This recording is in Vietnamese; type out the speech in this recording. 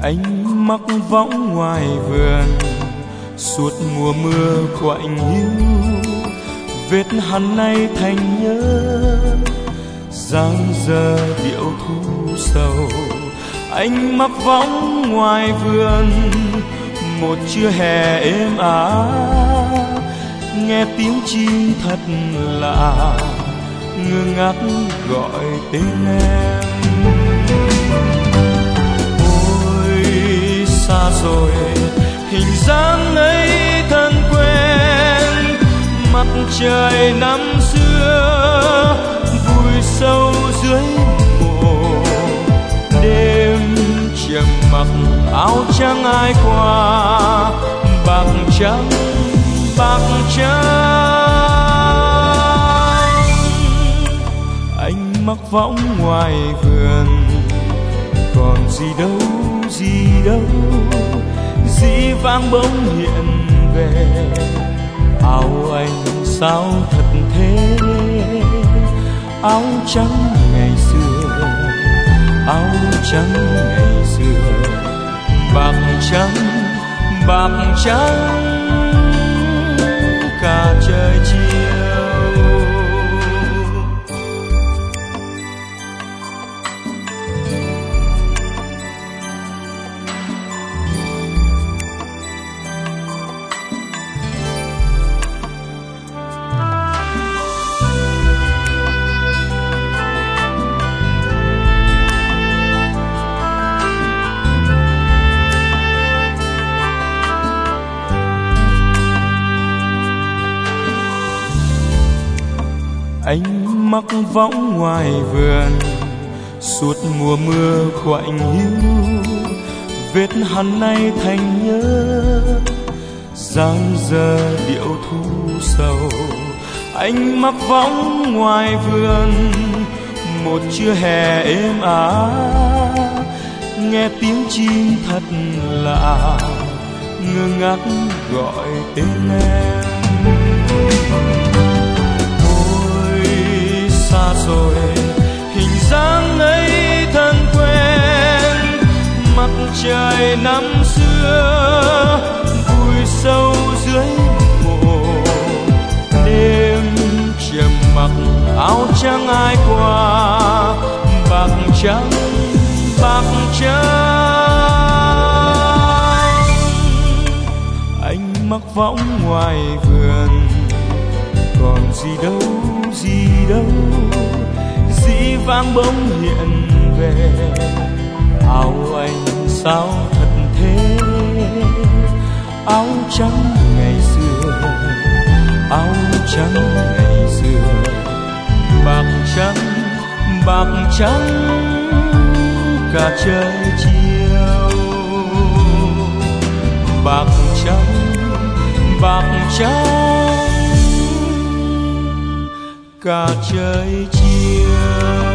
Anh mắc võng ngoài vườn suốt mùa mưa quạnh hiu, vết hằn nay thành nhớ dang dở điệu thu sầu. Anh mắc võng ngoài vườn một trưa hè êm ả, nghe tiếng chim thật lạ ngơ ngác gọi tên em. Ôi xa rồi hình dáng ấy thân quen, mặt trời năm xưa vùi sâu dưới mộ. Đêm trầm mặc áo trắng ai qua, bạc trắng bạc trắng. Anh mắc võng ngoài vườn còn gì đâu dĩ vãng bỗng hiện về. Áo anh sao thật thế, áo trắng ngày xưa, áo trắng ngày xưa. Bạc trắng cả trời chiều. Anh mắc võng ngoài vườn suốt mùa mưa quạnh hiu, vết hằn nay thành nhớ dang dở điệu thu sầu. Anh mắc võng ngoài vườn một trưa hè êm ả, nghe tiếng chim thật lạ ngơ ngác gọi tên em. Xa rồi hình dáng ấy thân quen, mặt trời năm xưa vùi sâu dưới mộ. Đêm trầm mặc áo trắng ai qua, bạc trắng bạc trắng. Anh mắc võng ngoài vườn còn gì đâu dĩ vãng bỗng hiện về. Áo anh sao thật thế, áo trắng ngày xưa, áo trắng ngày xưa. Bạc trắng cả trời chiều. Bạc trắng cả trời chiều.